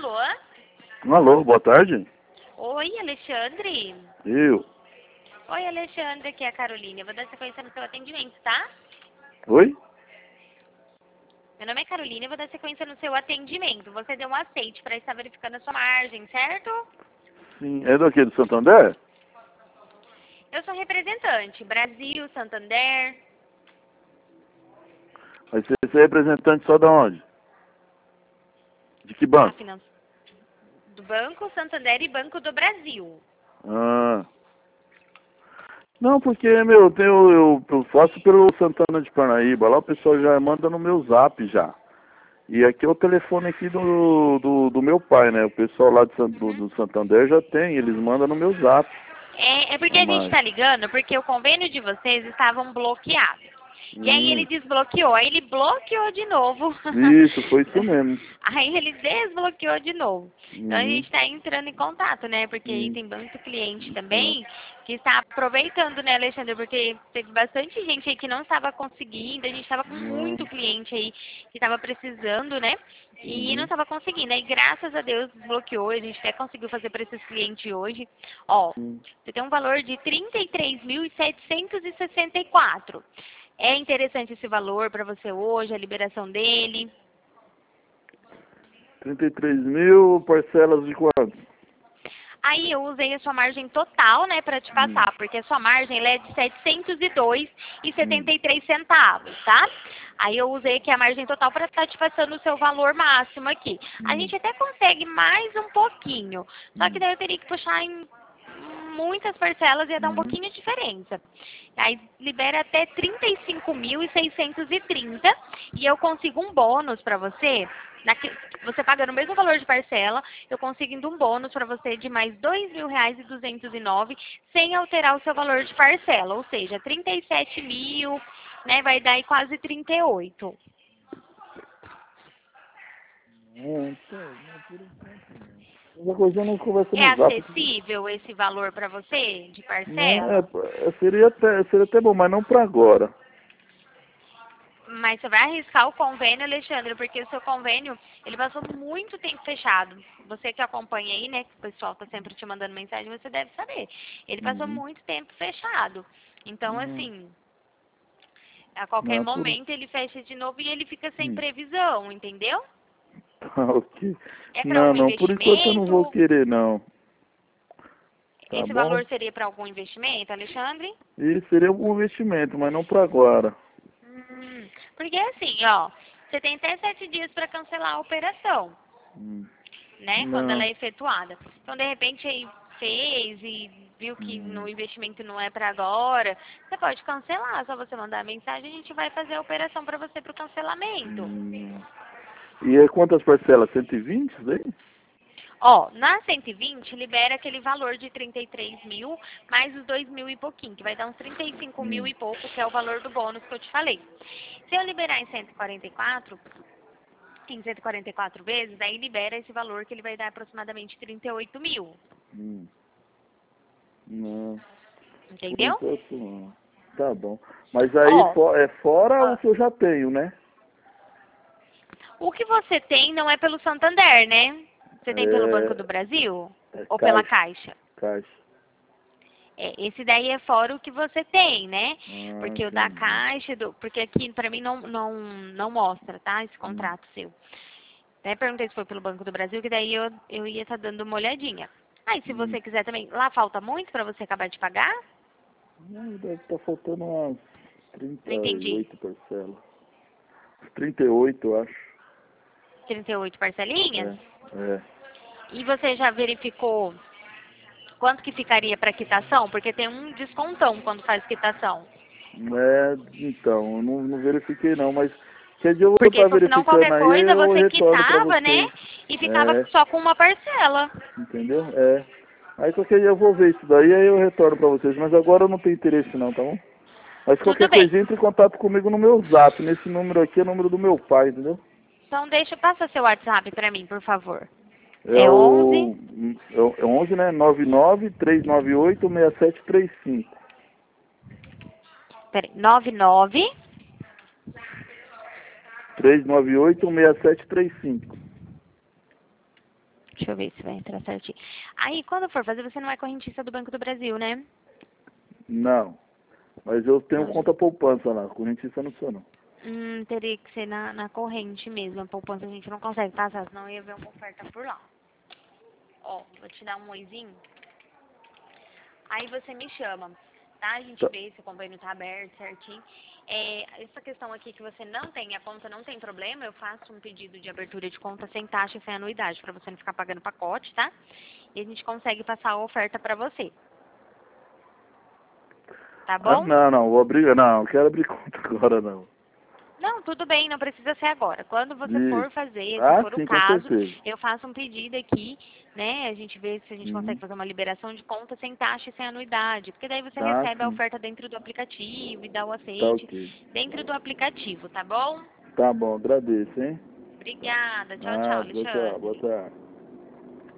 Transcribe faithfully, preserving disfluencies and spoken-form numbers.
Alô? Alô, boa tarde. Oi, Alexandre. Eu. Oi, Alexandre, aqui é a Carolina. Eu vou dar sequência no seu atendimento, tá? Oi? Meu nome é Carolina e vou dar sequência no seu atendimento. Você deu um aceite para estar verificando a sua margem, certo? Sim. É daqui do Santander? Eu sou representante. Brasil, Santander. Mas você você é representante só da onde? De que A banco? finan... Do Banco Santander e Banco do Brasil. Ah. Não, porque, meu, eu, tenho, eu, eu faço pelo Santana de Parnaíba. Lá o pessoal já manda no meu zap já. E aqui é o telefone aqui do, do, do meu pai, né? O pessoal lá de, San- do, Uhum. do Santander já tem, eles mandam no meu zap. É, é porque A a gente margem. tá ligando porque o convênio de vocês estavam bloqueados. E aí ele Hum. desbloqueou, aí ele bloqueou de novo. Isso, foi isso mesmo. Aí ele desbloqueou de novo. Então a Uhum. gente está entrando em contato, né? Porque aí Hum. tem muito cliente Hum. também que está aproveitando, né, Alexandre? Porque teve bastante gente aí que não estava conseguindo, a gente estava com muito Hum. cliente aí que estava precisando, né? E não Uhum. estava conseguindo. Aí graças a Deus desbloqueou, a gente até conseguiu fazer para esses clientes hoje. Ó, Hum. você tem um valor de trinta e três mil setecentos e sessenta e quatro. É interessante esse valor para você hoje, a liberação dele? trinta e três mil, parcelas de quanto? Aí eu usei a sua margem total, né, para te Hum. passar, porque a sua margem ela é de setecentos e dois e Hum. setenta e três centavos, tá? Aí eu usei aqui a margem total para estar te passando o seu valor máximo aqui. A Hum. gente até consegue mais um pouquinho, só que Hum. daí eu teria que puxar em muitas parcelas, ia dar um Uhum. pouquinho de diferença. Aí libera até trinta e cinco mil seiscentos e trinta e eu consigo um bônus para você. Naque- você pagando o mesmo valor de parcela, eu consigo um bônus para você de mais dois mil reais e duzentos e nove sem alterar o seu valor de parcela, ou seja, trinta e sete mil, né, vai dar aí quase trinta e oito. É, tá, não, por enquanto não. Uma coisa eu não converso É no zap. acessível esse valor para você de Não, é, parcela? é, seria até, seria até bom, mas não para agora. Mas você vai arriscar o convênio, Alexandre, porque o seu convênio, ele passou muito tempo fechado. Você que acompanha aí, né, que o pessoal tá sempre te mandando mensagem, você deve saber. Ele passou Uhum. muito tempo fechado. Então, Não, assim, a qualquer não, por... momento ele fecha de novo e ele fica sem Hum. previsão, entendeu? Tá, ok. É para Não, algum não, por enquanto eu não vou investimento? querer, não. Tá Esse bom? valor seria para algum investimento, Alexandre? E seria algum investimento, mas não para agora. Hum, porque assim, ó, você tem até sete dias para cancelar a operação, Hum. né, quando ela Não. é efetuada. Então, de repente, aí fez e viu que Hum. no investimento não é para agora, você pode cancelar. Só você mandar a mensagem, a gente vai fazer a operação para você para o cancelamento. Hum. E é quantas parcelas? cento e vinte isso daí? Ó, na cento e vinte, libera aquele valor de trinta e três mil, mais os dois mil e pouquinho, que vai dar uns trinta e cinco mil Hum. e pouco, que é o valor do bônus que eu te falei. Se eu liberar em cento e quarenta e quatro, em cento e quarenta e quatro vezes, aí libera esse valor que ele vai dar aproximadamente trinta e oito mil. Hum. Não. Por Entendeu? enquanto não. Tá bom. Mas aí Ó, fo- é fora o ó, que eu já tenho, né? o que você tem não é pelo Santander, né? Você tem pelo Banco do É, Brasil? é Ou pela caixa. Caixa? Caixa. É, esse daí é fora o que você tem, né? Ah, Porque o da entendi. Caixa, do, porque aqui pra mim não, não, não mostra, tá? Esse Hum. contrato seu. Até perguntei se foi pelo Banco do Brasil, que daí eu, eu ia estar dando uma olhadinha. Aí, se Hum. você quiser também, lá falta muito pra você acabar de pagar? Não, deve estar faltando umas trinta Não e entendi. oito parcelas. trinta e oito, eu acho. trinta e oito parcelinhas? É, é. E você já verificou quanto que ficaria para quitação? Porque tem um descontão quando faz quitação. É, então, eu não, não verifiquei não, mas quer dizer, eu vou Porque estar senão verificando qualquer aí coisa eu você retorno para quitava, né? vocês. E ficava É, só com uma parcela. entendeu? É. Aí qualquer dia eu vou ver isso daí, aí eu retorno para vocês, mas agora eu não tenho interesse não, tá bom? Mas Tudo qualquer bem. coisa, entre em contato comigo no meu zap, nesse número aqui é o número do meu pai, entendeu? Então deixa, passa seu WhatsApp para mim, por favor. É É o, onze, é o é onze, né? nove nove três nove oito seis sete três cinco. peraí, nove nove, três nove oito seis sete três cinco. Deixa eu ver se vai entrar certinho. Aí, quando for fazer, você não é correntista do Banco do Brasil, né? Não. Mas eu tenho Não, conta poupança lá. Correntista não sou, não. Hum, teria que ser na, na corrente mesmo. A poupança a gente não consegue passar, senão ia ver uma oferta por lá. Ó, vou te dar um oizinho. Aí você me chama, tá? A gente Tá, vê se o convênio tá aberto certinho. É, essa questão aqui que você não tem, a conta não tem problema, eu faço um pedido de abertura de conta sem taxa e sem anuidade, pra você não ficar pagando pacote, tá? E a gente consegue passar a oferta pra você, tá ah, bom? não, não. Vou abrir... Não, não quero abrir conta agora, não. Não, tudo bem, não precisa ser agora. Quando você Isso. for fazer, se Ah, for o sim, com caso, certeza. eu faço um pedido aqui, né? A gente vê se a gente consegue Uhum. fazer uma liberação de conta sem taxa e sem anuidade. Porque daí você Ah, recebe a sim. oferta dentro do aplicativo e dá o Tá aceite ok. dentro do aplicativo, tá bom? Tá bom, agradeço, hein? Obrigada. Tchau, tchau, Ah, tchau, tchau. Boa Alexandre. tarde.